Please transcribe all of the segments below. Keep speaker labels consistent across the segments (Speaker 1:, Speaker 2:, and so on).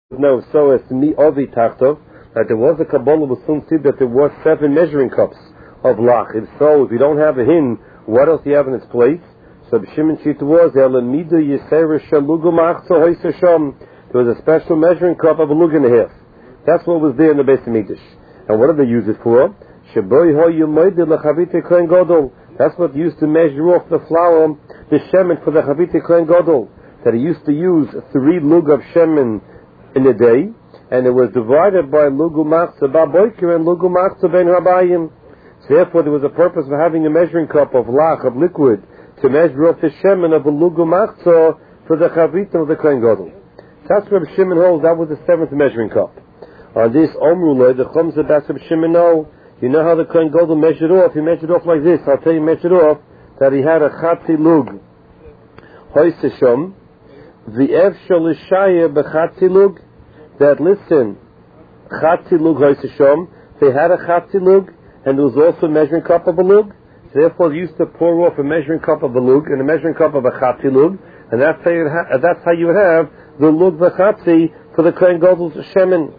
Speaker 1: No, so as me ovi tachtov, that there was a Kabbalah with some see that there was 7 measuring cups of lach. If so, if you don't have a hin, what else do you have in its place? So Shimon Shita was there was a special measuring cup of a lug and a half. That's what was there in the Beis Hamikdash. And what did they use it for? That's what they used to measure off the flour, the shemen for the Chavite Kohen Gadol. That he used to use 3 lug of shemen in a day, and it was divided by lugu machzah ba'boiker and lugu machzah ben rabayim. So therefore there was a purpose for having a measuring cup of lach, of liquid, to measure off the shemen of a lugu machzah for the Chavite of the Kohen Gadol. That's where Shimon holds, that was the 7th measuring cup. On this Omrullah, the Chumzah Bas of Shimon, no. You know how the Kohen Gadol measured off? He measured off like this. I'll tell you, he measured off that he had a chatzi lug. Hoyseshom. V'ev sholishaya b'chatzi lug. That, listen, chatzi lug hoyseshom. They had a chatzi lug, and there was also a measuring cup of a lug. So therefore, they used to pour off a measuring cup of a lug and a measuring cup of a chatzi lug, and that's how you would have the lug v'chatzi for the Kohen Gadol's shemen.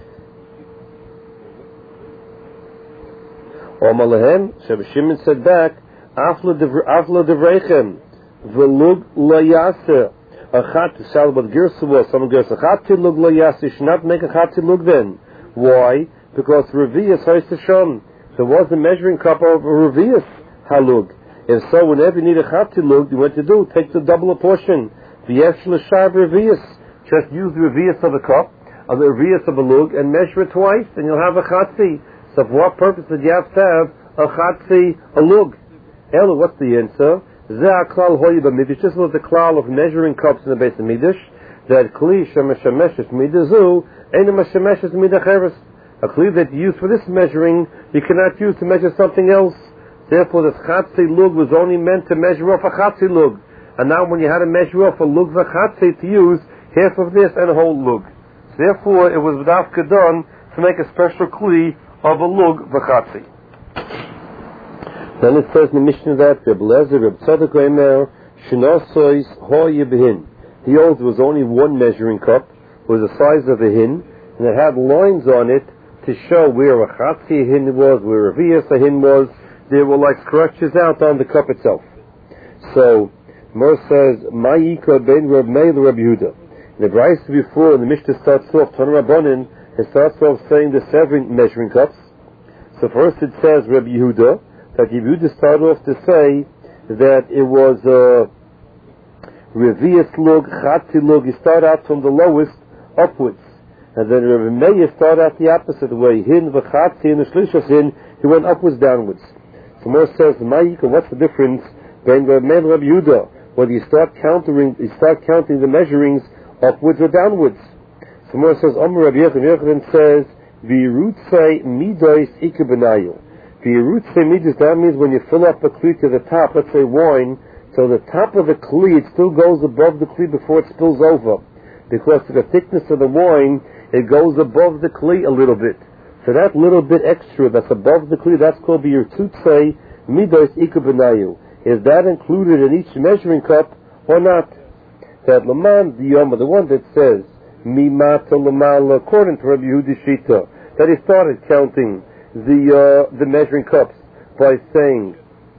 Speaker 1: Omalahem, Sheba Shimon said back, Afla devrechem, v'lug layase, a chat, shall what girsa was, someone girsa, a chatzi lug layase, you should not make a chatzi lug then. Why? Because Revius Hoyseshom, there was a measuring cup of Revius halug. And so whenever you need a chatzi lug, you want to do, take the double a portion. V'yesh l'shar Revius, just use the Revius of a cup, of the Revius of a lug, and measure it twice, and you'll have a chatzi. So for what purpose did you have to have a chatzi, a lug? Ella, what's the answer? Zeh klal hoyi b'midrash. This was the klal of measuring cups in the Beis Hamikdash. That kli shemeshameshes midazu, ein meshemeshes midacheres. A kli that you use for this measuring, you cannot use to measure something else. Therefore, this chatzi lug was only meant to measure off a chatzi lug. And now, when you had to measure off a lug v'chatzi, to use half of this and a whole lug. So therefore, it was without kedon to make a special kli of a lug v'chatzi. Then it says in the Mishnah that Reb Lezer, Reb Tzadok Omer, Shnosois hoye b'hin. He holds there was only one measuring cup, was the size of a hin, and it had lines on it to show where a chatzi hin was, where a vias a hin was. There were like scratches out on the cup itself. So, Mer says, Ma'ika ben Reb Meir Reb Yehuda. In the Bryce before, in the Mishnah starts off, Tan Rabbanin, it starts off saying the 7 measuring cups. So first it says Reb Yehuda, that Reb Yehuda started off to say that it was Revius lug, Chatzi lug. He started out from the lowest upwards. And then Reb Meir started out the opposite way. Hin v'chatzi and the shlishos hin, he went upwards, downwards. So more says, Ma'ika, what's the difference between Reb Meir and Reb Yehuda? When you start counting the measurings upwards or downwards. So more says, Omer Rabbi Yochanan says, V'yirutzei midos ikebenayu. V'yirutzei midos, that means when you fill up a kli to the top, let's say wine, so the top of the kli, it still goes above the kli before it spills over. Because of the thickness of the wine, it goes above the kli a little bit. So that little bit extra that's above the kli, that's called v'yirutzei midos ikebenayu. Is that included in each measuring cup or not? That Laman Diyoma, the one that says Mimata Lamala, according to Rabbi Yehuda Shita, that he started counting the measuring cups by saying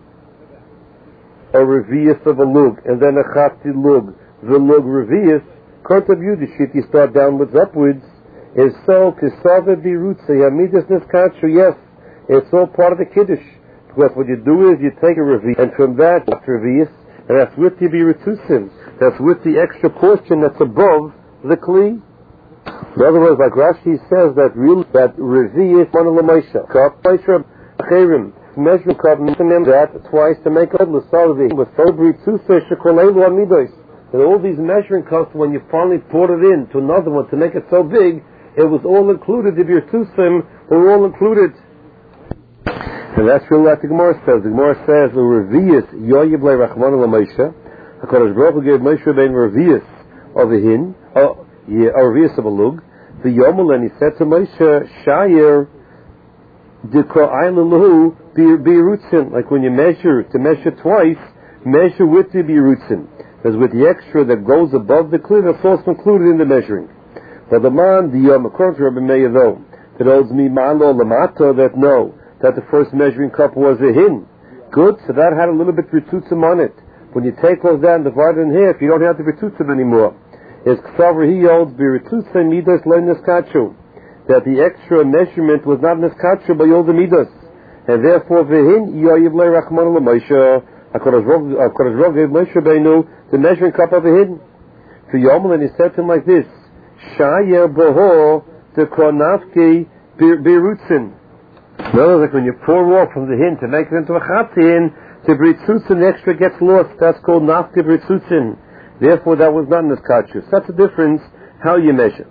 Speaker 1: a revius of a lug and then a chatzi lug, the lug revius. According to Rabbi Yehuda Shita, you start downwards, upwards. Is so Kisava Birutza Yamidas Niskachu? Yes, it's all part of the Kiddush. Because what you do is you take a revius, and from that revius, and that's with the birutusim, that's with the extra portion that's above the kli. In other words, like Rashi says, that revius one of the Moshe cup, measuring cup, that twice to make a l'salvi with sobri tufish kolelu amidos. And all these measuring cups, when you finally poured it in to another one to make it so big, it was all included. The birutusim were all included. And that's really what the Gemara says. The Gemara says, the Revius, Yoyib le Rachmanu la Moshe. HaKadosh Baruch Hu gave Moshe ben Revius of a hin, a Revius of a lug. The Yomel, and he said to Moshe, Shayir, Dikro Ayin Lahu, Birutzin. Like when you measure, to measure twice, measure with the Birutzin. Because with the extra that goes above the kli, that's also included in the measuring. But the man, according to Rabbi Meir though, that holds me malo lamata, that no, that the first measuring cup was a hin. Good, so that had a little bit ritzutzim on it. When you take those down, divide it in half, you don't have the ritzutzim anymore. His ksaver, he holds be ritzutzim midas le niskachu, that the extra measurement was not niskachu by all the midas, and therefore vehin yoyiv le rachman le Moshe. Hakadosh Baruch Hu gave Moshe Rabbeinu the measuring cup of a hin. For Yomal, and he said to him like this: Shayer boho the konafki berutzin. In other words, like when you pour off from the hin to make it into a chatzi, the britzutzin extra gets lost. That's called nafki britzutzin. Therefore, that was not in this kachu. That's the difference how you measure.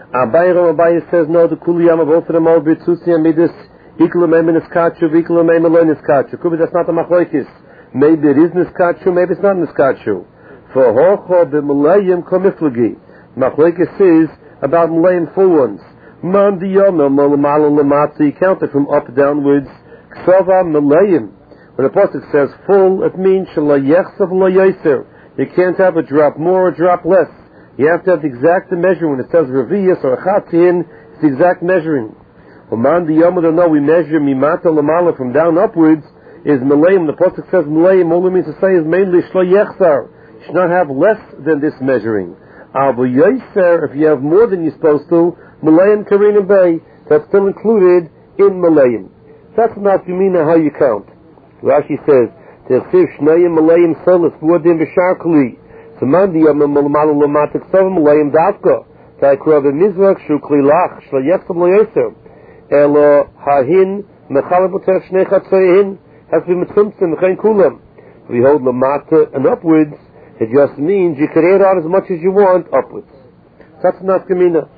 Speaker 1: Abaye says no. The kuliyama both of them are britzutzin amidus equal in this kachu, equal in this kachu. Could be that's not the machlokes. Maybe it is in this kachu, maybe it's not in this kachu. For hocho b'malayim komiflagi. Machlokes is about malayim full ones. Man diyama malamala lamatzi. You count it from up downwards. Ksava malayim. When the pasuk says full, it means shalayechsav layaser. You can't have a drop more or a drop less. You have to have the exact measuring. When it says reviyas or chatzin, it's the exact measuring. Man diyama don't know. We measure mimata lamala from down upwards. Is malayim. The pasuk says malayim. All it means to say is mainly shalayechsar. You should not have less than this measuring. Abu Yaiser, if you have more than you're supposed to, Malayim Karinim Bay, that's still included in Malayim. That's not Yumina how you count. Rashi says, Tersiv Shnayim Malayim Solis, Vuadim Visharkuli, Samandiyam Malamalu Lamatik Sav Malayim Davka, Taikra Mizrak Shukli Lach, Shlayeksav Layaser, Elo Hahin, Mechalaboter Shnechatzayin, has been Mitzumtzim, Mechain Kulam. We hold Lamata and upwards. It just means you can add on as much as you want upwards. That's not Gemina.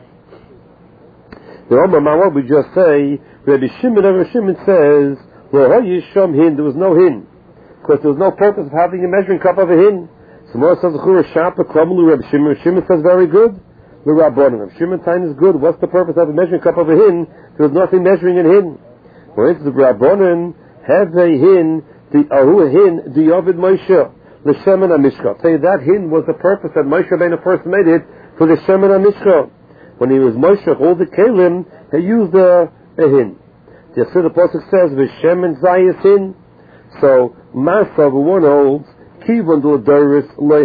Speaker 1: The Omar Mawar we just say, Rabbi Shimon says, there was no hin. Because there was no purpose of having a measuring cup of a hin. So more says, Rabbi Shimon says, very good. The Rabbanon. Rabbi Shimon time is good. What's the purpose of a measuring cup of a hin? There was nothing measuring in hin. For instance, the Rabbanon have a hin, the Ovid Moshe. The Shemen HaMishka. Tell you that hin was the purpose that Moshe Rabbeinu first made it for the Shemen HaMishka. When he was Moshe, all the Kalim, he used a hin. The pasuk says, "V'Shemen Zayis hin." So Masa, one holds, Kivan do Doris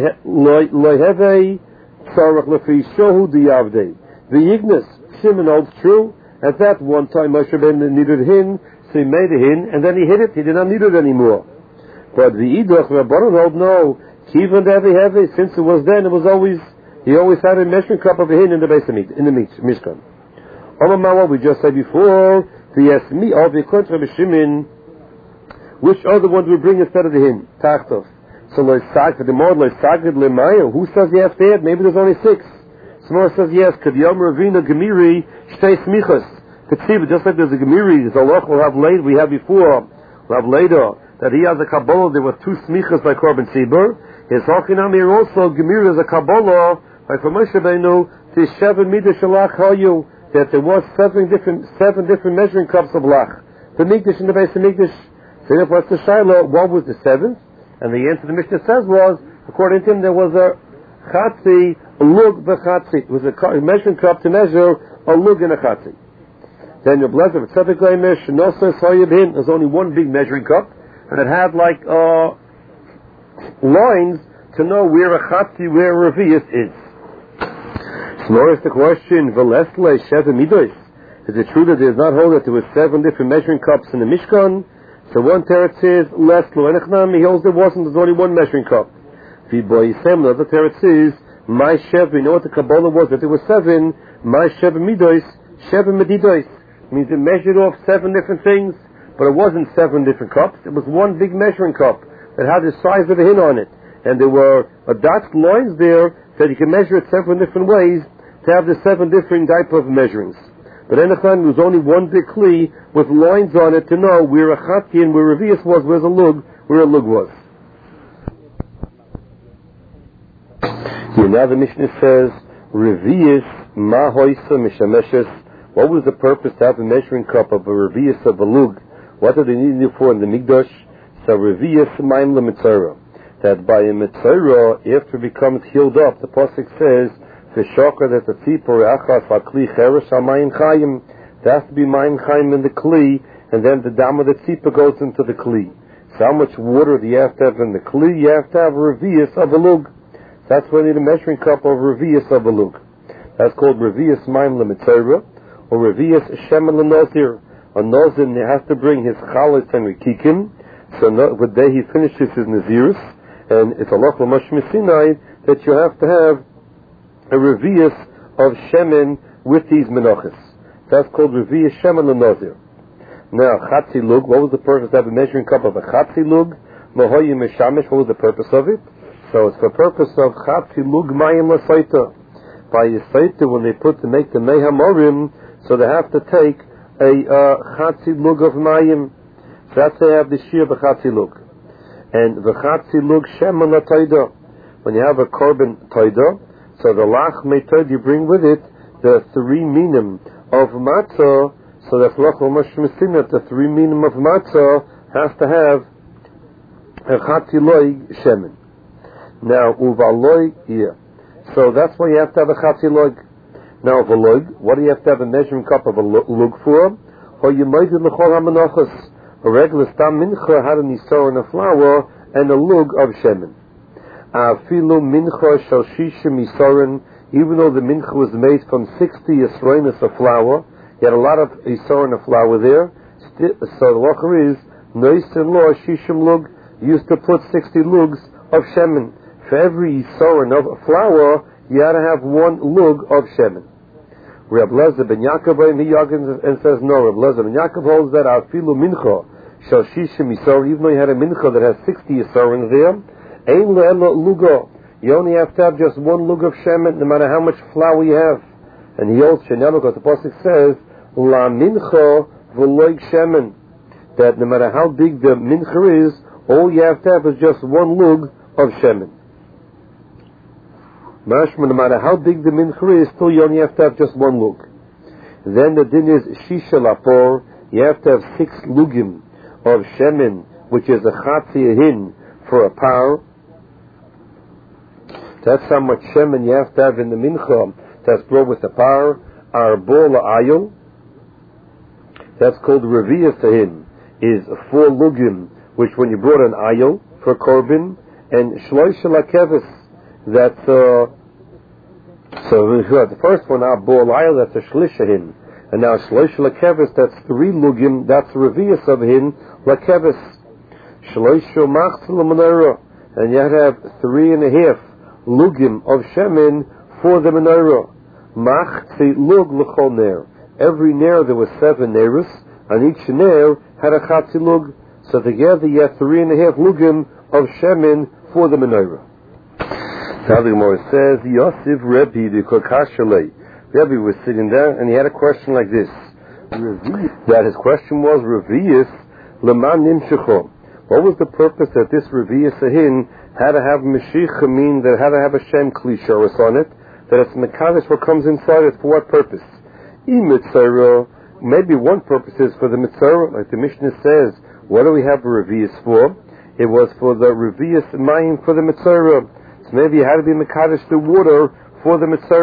Speaker 1: loiheve tzarach lefi shohu diyavdei. The Ignis Shimon holds true. At that one time, Moshe Rabbeinu needed hin, so he made a hin, and then he hid it. He did not need it anymore. But the Idach Rabbanon hold no. Kivan heavy, since it was then, it was always, he always had a measuring cup of a hin in the base of meat, in the Mishkan. What we just said before, the Yasmi of the Kont Rabbi Shimon, which other one would bring instead of the hin? Tachtov. So Loisag, for the more Loisagid Lemaya, who says you have to add? Maybe there's only 6. Someone says yes, Kadyom Ravina Gemiri, Shtei Smichas. Ketziva, just like there's a Gemiri, there's a loch we'll have later, we have before, we'll have later, that he has a Kabbalah, there were 2 smichas by Korban Tzibur. His Hochinam here also, Gemir is a Kabbalah, by Moshe Rabbeinu, to Sheven Midah Shalach Hayu, that there was 7 different measuring cups of Lach. The Mikdash in the base of Mikdash. So if what's the Shiloh, what was the 7th? And the answer the Mishnah says was, according to him, there was a Chatzi, a Lug v'Chatzi. It was a measuring cup to measure a Lug and a Chatzi. Then your blessed of Tzedek Leimer, Shenosa Soyabin, there's only one big measuring cup, and it had like lines to know where a chatzi, where a revius is. So now is the question, Velesle Sheva Midos. Is it true that there is not hold that there were 7 different measuring cups in the Mishkan? So one teretz says, Leslo Enechnam, he holds there wasn't, there's only one measuring cup. Viboy Yisem, another teretz says, My Sheva, you know what the Kabbalah was, that there were 7, My Sheva Midos, Sheva Medidos. Means it measured off 7 different things. But it wasn't 7 different cups. It was one big measuring cup that had the size of a hin on it. And there were dotted lines there that you can measure it 7 different ways to have the 7 different type of measurings. But Enochan was only one big kli with lines on it to know where a chatki and where a revius was, where a lug was. Here now the Mishnah says, Revius ma hoisa mishameshes. What was the purpose to have a measuring cup of a revius of a lug? What did they need it for in the Mikdash? So Revius Maim LeMitzorah. That by a Mitzorah, after it becomes healed up, the pasuk says, V'shokar that the tzipor achas v'kli cheresh al mayim chayim. There has to be mayim chayim in the kli, and then the dam of the tzipor goes into the kli. So how much water do you have to have in the kli? You have to have a revius of a lug. That's why you need a measuring cup of revius of a lug. That's called revius mayim l'mitzorah, or revius shemen l'nozir. A nozir has to bring his chalas and rikikim. So the day he finishes his nazirus, and it's a loch l'mashmi sinai that you have to have a revius of shemen with these menachas. That's called revius shemen l'nozir. Now, chatzi lug, what was the purpose to have a measuring cup of a chatzi lug? Mahoyi meshamish, what was the purpose of it? So it's for purpose of chatzi lug mayim l'saita. By yisaita, when they make the mehamorim, so they have to take a chatzi lug of mayim. So that's they have the shir b'chatzi lug. And the chatzi lug shemen l'taida. When you have a korban taida, so the lach meitaid you bring with it the 3 minim of matzah. So that's lachol mashmisinat. The 3 minim of matzah has to have a chatziloy shemen. Now uvaloy yeah. So that's why you have to have a chatziloy. Now v'loy, what do you have to have a measuring cup of a lug for? Or you might do l'chol hamanachas. A regular stam mincha had an isor and a flour and a lug of shemen. Afilu mincha shel shishim isorin. Even though the mincha was made from 60 yisroinis of flour. You had a lot of isor and a flour there. So the lacher is, noisen law, shishim lug, used to put 60 lugs of shemen. For every isor and of flour, you had to have 1 lug of shemen. Reb Lezer ben Yaakov, he argues and says, no, Reb Lezer ben Yaakov holds that afilu mincha shel shishim isor, even though you had a mincha that has 60 isor in there, ein le'elo lugo. You only have to have just 1 lug of shemen, no matter how much flour you have. And he holds Shenyama, because the pasuk says, La mincha v'loig shemen, that no matter how big the mincha is, all you have to have is just 1 lug of shemen. Mashma, no matter how big the mincha is, still you only have to have just 1 lug. Then the din is shisha lapor, you have to have 6 lugim of shemen, which is a chatzi hin for a par. That's how much shemen you have to have in the mincha that's brought with the par. Arbol ayil, that's called revius hin, is 4 lugim, which when you brought an ayil for korban, and shloisha lakevis, that's so the first one, arbol ayil, that's a shlisha hin, and now shloisha lakevis, that's 3 lugim, that's revius of hin lakevis. Shloisha machzil menorah, and you have to have 3.5 lugim of shemen for the menorah. Machzi lug l'chol ner. Every ner there was 7 nerus, and each ner had a chatzi lug. So together you have 3.5 lugim of shemen for the menorah. Now the Gemara says, Yosef Rebbe the Kokashalei. Rebbe was sitting there and he had a question like this. That his question was, Revius leman nimshecho. What was the purpose that this Revius ahin had to have Mashiach, mean that had to have a Shem Klisharis on it? That it's Mekadosh what comes inside it, for what purpose? Maybe one purpose is for the Mitzvah, like the Mishnah says. What do we have a Revius for? It was for the Revius Mayim for the Mitzvah. So maybe you had to be Mekadosh the water for the Mitzvah.